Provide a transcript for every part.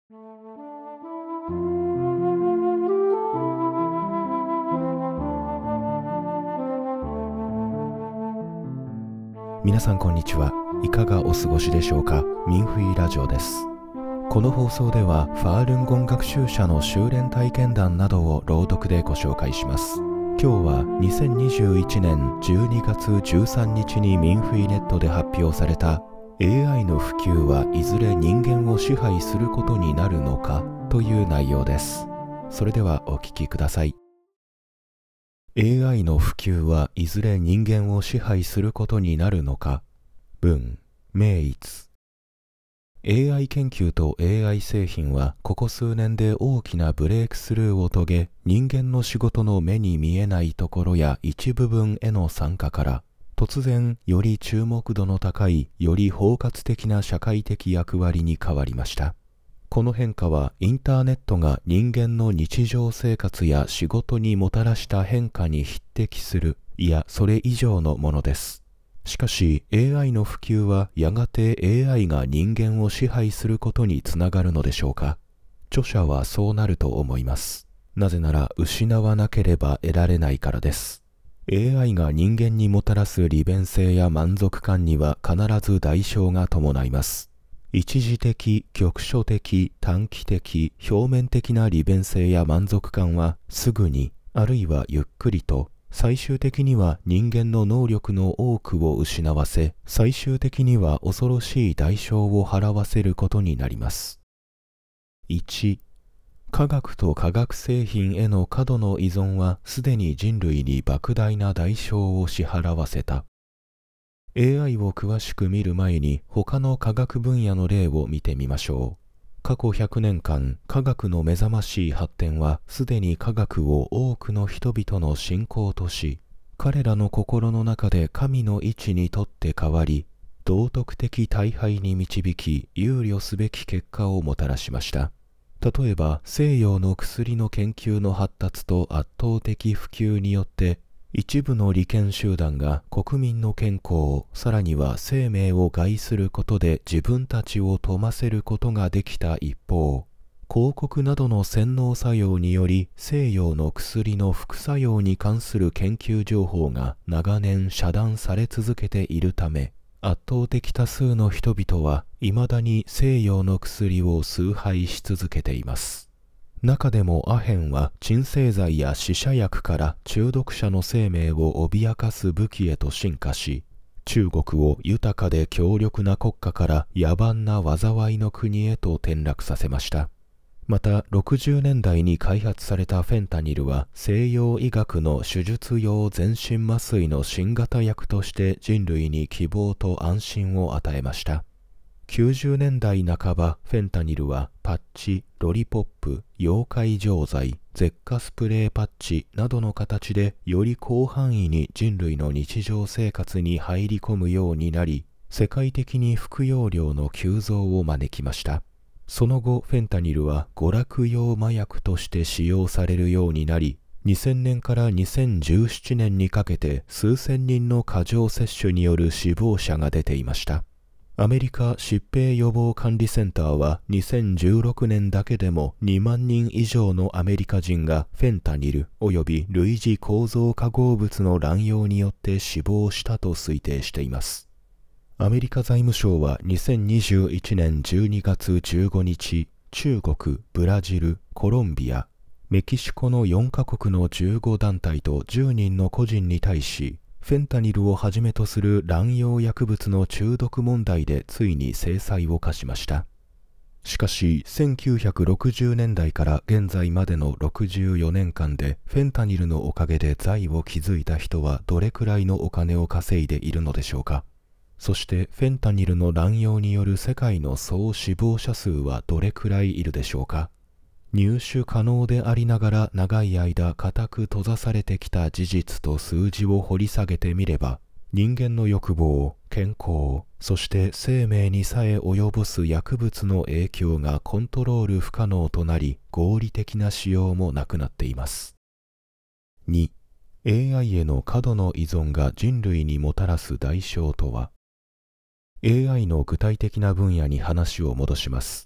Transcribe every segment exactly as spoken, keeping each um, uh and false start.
皆さんこんにちは。いかがお過ごしでしょうか。ミンフィラジオです。この放送ではファールンゴン学習者の修練体験談などを朗読でご紹介します。今日はにせんにじゅういちねんじゅうにがつじゅうさんにちにミンフィネットで発表された エーアイ の普及はいずれ人間を支配することになるのかという内容です。それではお聞きください。エーアイ の普及はいずれ人間を支配することになるのか。文、明逸。エーアイ 研究と エーアイ 製品はここ数年で大きなブレイクスルーを遂げ、人間の仕事の目に見えないところや一部分への参加から、突然より注目度の高い、より包括的な社会的役割に変わりました。この変化はインターネットが人間の日常生活や仕事にもたらした変化に匹敵する、いやそれ以上のものです。しかし エーアイ の普及はやがて エーアイ が人間を支配することにつながるのでしょうか。著者はそうなると思います。なぜなら失わなければ得られないからです。エーアイ が人間にもたらす利便性や満足感には必ず代償が伴います。一時的、局所的、短期的、表面的な利便性や満足感はすぐに、あるいはゆっくりと、最終的には人間の能力の多くを失わせ、最終的には恐ろしい代償を払わせることになります。いち. 科学と化学製品への過度の依存はすでに人類に莫大な代償を支払わせた。エーアイ を詳しく見る前に他の科学分野の例を見てみましょう。過去ひゃくねんかん、科学の目覚ましい発展はすでに科学を多くの人々の信仰とし、彼らの心の中で神の位置にとって変わり、道徳的大敗に導き、憂慮すべき結果をもたらしました。例えば西洋の薬の研究の発達と圧倒的普及によって、一部の利権集団が国民の健康、さらには生命を害することで自分たちを富ませることができた一方、広告などの洗脳作用により西洋の薬の副作用に関する研究情報が長年遮断され続けているため、圧倒的多数の人々は未だに西洋の薬を崇拝し続けています。中でもアヘンは鎮静剤や死者薬から中毒者の生命を脅かす武器へと進化し、中国を豊かで強力な国家から野蛮な災いの国へと転落させました。またろくじゅうねんだいに開発されたフェンタニルは西洋医学の手術用全身麻酔の新型薬として人類に希望と安心を与えました。きゅうじゅうねんだいなかば、フェンタニルはパッチ、ロリポップ、溶解錠剤、舌下スプレーパッチなどの形でより広範囲に人類の日常生活に入り込むようになり、世界的に服用量の急増を招きました。その後、フェンタニルは娯楽用麻薬として使用されるようになり、にせんねんからにせんじゅうななねんにかけて数千人の過剰摂取による死亡者が出ていました。アメリカ疾病予防管理センターはにせんじゅうろくねんだけでもにまんにん以上のアメリカ人がフェンタニル及び類似構造化合物の乱用によって死亡したと推定しています。アメリカ財務省はにせんにじゅういちねんじゅうにがつじゅうごにち、中国、ブラジル、コロンビア、メキシコのよんかこくのじゅうごだんたいとじゅうにんの個人に対し、フェンタニルをはじめとする乱用薬物の中毒問題でついに制裁を科しました。しかし、せんきゅうひゃくろくじゅうねんだいから現在までのろくじゅうよねんかんで、フェンタニルのおかげで財を築いた人はどれくらいのお金を稼いでいるのでしょうか。そして、フェンタニルの乱用による世界の総死亡者数はどれくらいいるでしょうか。入手可能でありながら長い間固く閉ざされてきた事実と数字を掘り下げてみれば、人間の欲望、健康、そして生命にさえ及ぼす薬物の影響がコントロール不可能となり、合理的な使用もなくなっています。に. エーアイ への過度の依存が人類にもたらす代償とは。エーアイ の具体的な分野に話を戻します。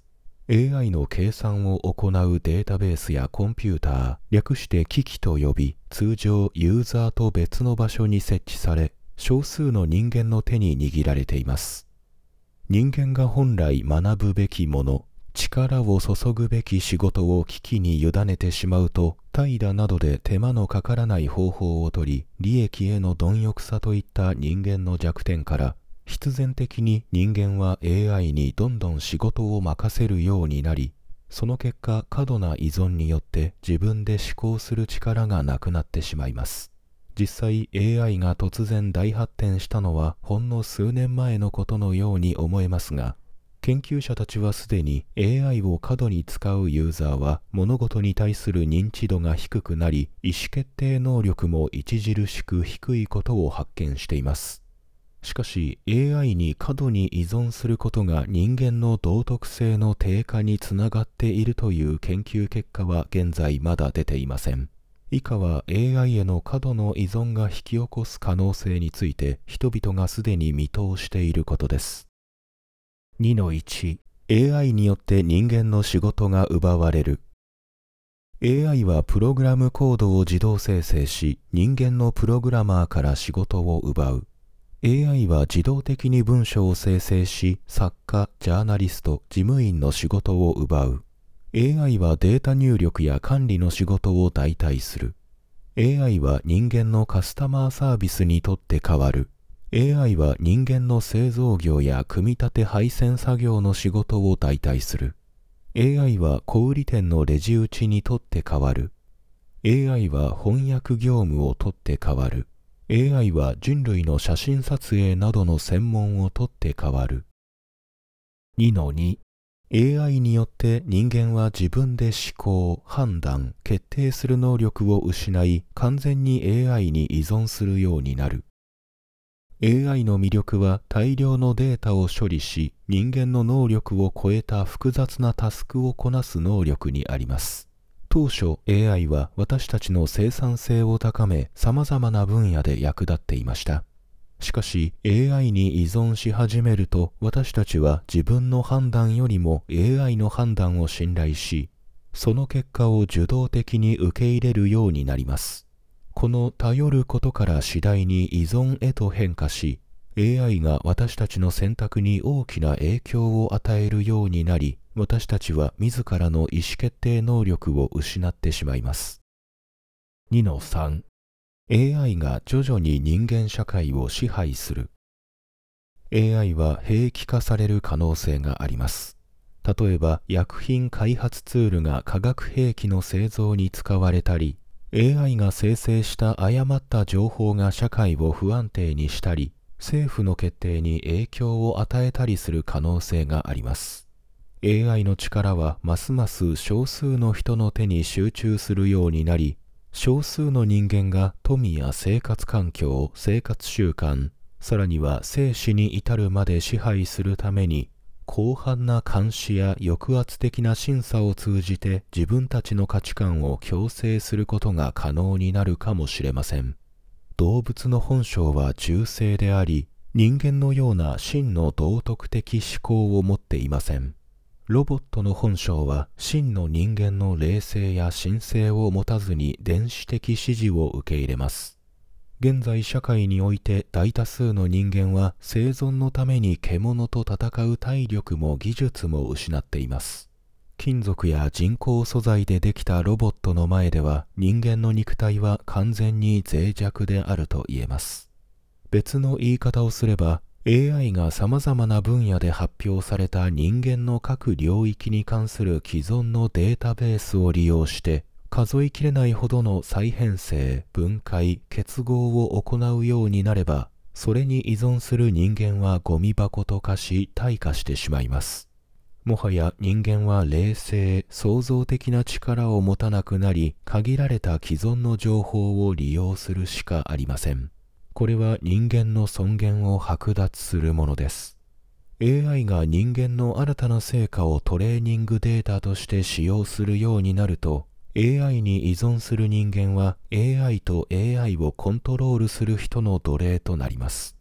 エーアイ の計算を行うデータベースやコンピューター、略して機器と呼び、通常ユーザーと別の場所に設置され、少数の人間の手に握られています。人間が本来学ぶべきもの、力を注ぐべき仕事を機器に委ねてしまうと、怠惰などで手間のかからない方法をとり、利益への貪欲さといった人間の弱点から、必然的に人間は エーアイ にどんどん仕事を任せるようになり、その結果過度な依存によって自分で思考する力がなくなってしまいます。実際 エーアイ が突然大発展したのはほんの数年前のことのように思えますが、研究者たちはすでに エーアイ を過度に使うユーザーは物事に対する認知度が低くなり、意思決定能力も著しく低いことを発見しています。しかし エーアイ に過度に依存することが人間の道徳性の低下につながっているという研究結果は現在まだ出ていません。以下は エーアイ への過度の依存が引き起こす可能性について人々がすでに見通していることです。にのいち、エーアイ によって人間の仕事が奪われる。エーアイ はプログラムコードを自動生成し、人間のプログラマーから仕事を奪う。エーアイ は自動的に文章を生成し、作家、ジャーナリスト、事務員の仕事を奪う。エーアイ はデータ入力や管理の仕事を代替する。エーアイ は人間のカスタマーサービスにとって代わる。エーアイ は人間の製造業や組み立て配線作業の仕事を代替する。エーアイ は小売店のレジ打ちにとって代わる。エーアイ は翻訳業務をとって代わる。エーアイ は人類の写真撮影などの専門をとって代わる。にのに、エーアイ によって人間は自分で思考、判断、決定する能力を失い、完全に エーアイ に依存するようになる。エーアイ の魅力は大量のデータを処理し、人間の能力を超えた複雑なタスクをこなす能力にあります。当初 エーアイ は私たちの生産性を高め、様々な分野で役立っていました。しかし エーアイ に依存し始めると、私たちは自分の判断よりも エーアイ の判断を信頼し、その結果を受動的に受け入れるようになります。この頼ることから次第に依存へと変化し、エーアイ が私たちの選択に大きな影響を与えるようになり、私たちは自らの意思決定能力を失ってしまいます。にのさん、エーアイ が徐々に人間社会を支配する。エーアイ は兵器化される可能性があります。例えば、薬品開発ツールが化学兵器の製造に使われたり、エーアイ が生成した誤った情報が社会を不安定にしたり、政府の決定に影響を与えたりする可能性があります。エーアイ の力はますます少数の人の手に集中するようになり、少数の人間が富や生活環境、生活習慣、さらには生死に至るまで支配するために、広範な監視や抑圧的な審査を通じて自分たちの価値観を強制することが可能になるかもしれません。動物の本性は忠誠であり、人間のような真の道徳的思考を持っていません。ロボットの本性は真の人間の霊性や神性を持たずに電子的指示を受け入れます。現在社会において大多数の人間は生存のために獣と戦う体力も技術も失っています。金属や人工素材でできたロボットの前では人間の肉体は完全に脆弱であると言えます。別の言い方をすれば、エーアイ が様々な分野で発表された人間の各領域に関する既存のデータベースを利用して、数えきれないほどの再編成、分解、結合を行うようになれば、それに依存する人間はゴミ箱と化し退化してしまいます。もはや人間は冷静、創造的な力を持たなくなり、限られた既存の情報を利用するしかありません。これは人間の尊厳を剥奪するものです。エーアイ が人間の新たな成果をトレーニングデータとして使用するようになると、エーアイ に依存する人間は エーアイ と エーアイ をコントロールする人の奴隷となります。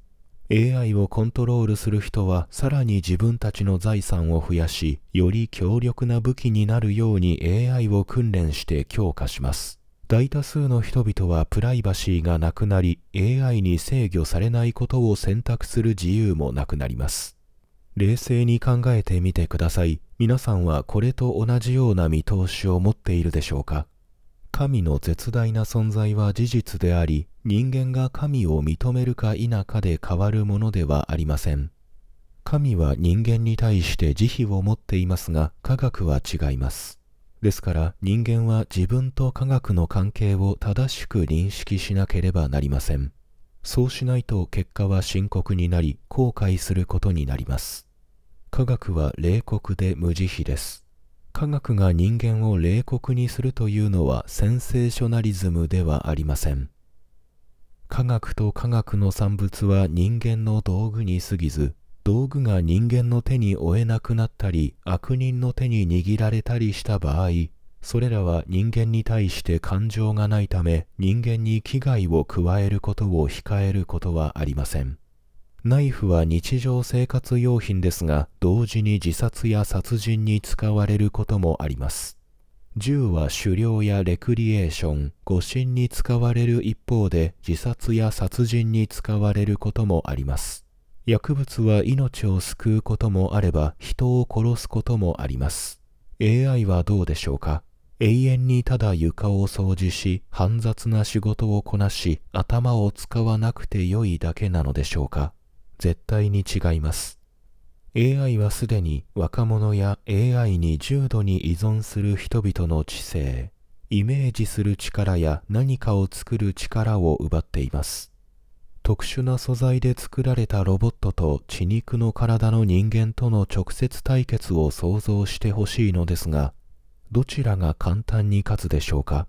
エーアイ をコントロールする人はさらに自分たちの財産を増やし、より強力な武器になるように エーアイ を訓練して強化します。大多数の人々はプライバシーがなくなり、エーアイ に制御されないことを選択する自由もなくなります。冷静に考えてみてください。皆さんはこれと同じような見通しを持っているでしょうか？神の絶大な存在は事実であり、人間が神を認めるか否かで変わるものではありません。神は人間に対して慈悲を持っていますが、科学は違います。ですから人間は自分と科学の関係を正しく認識しなければなりません。そうしないと結果は深刻になり、後悔することになります。科学は冷酷で無慈悲です。科学が人間を冷酷にするというのはセンセーショナリズムではありません。科学と科学の産物は人間の道具に過ぎず、道具が人間の手に負えなくなったり、悪人の手に握られたりした場合、それらは人間に対して感情がないため、人間に危害を加えることを控えることはありません。ナイフは日常生活用品ですが、同時に自殺や殺人に使われることもあります。銃は狩猟やレクリエーション、護身に使われる一方で、自殺や殺人に使われることもあります。薬物は命を救うこともあれば、人を殺すこともあります。エーアイ はどうでしょうか？永遠にただ床を掃除し、煩雑な仕事をこなし、頭を使わなくてよいだけなのでしょうか？絶対に違います。エーアイ はすでに若者や エーアイ に重度に依存する人々の知性、イメージする力や何かを作る力を奪っています。特殊な素材で作られたロボットと血肉の体の人間との直接対決を想像してほしいのですが、どちらが簡単に勝つでしょうか？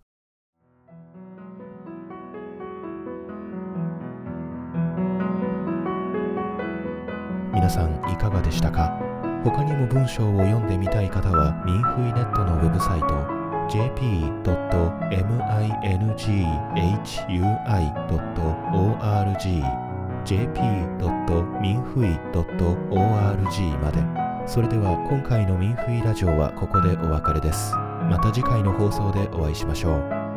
皆さんいかがでしたか？他にも文章を読んでみたい方はミンフイネットのウェブサイト ジェーピードットミンフイドットオーアールジー ジェーピードットミンフイドットオーアールジー まで。それでは今回のミンフイラジオはここでお別れです。また次回の放送でお会いしましょう。